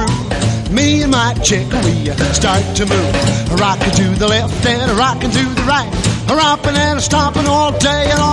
groove. Me and my chick, we start to move. Rockin' to the left and rockin' to the right. Romping and stomping all day and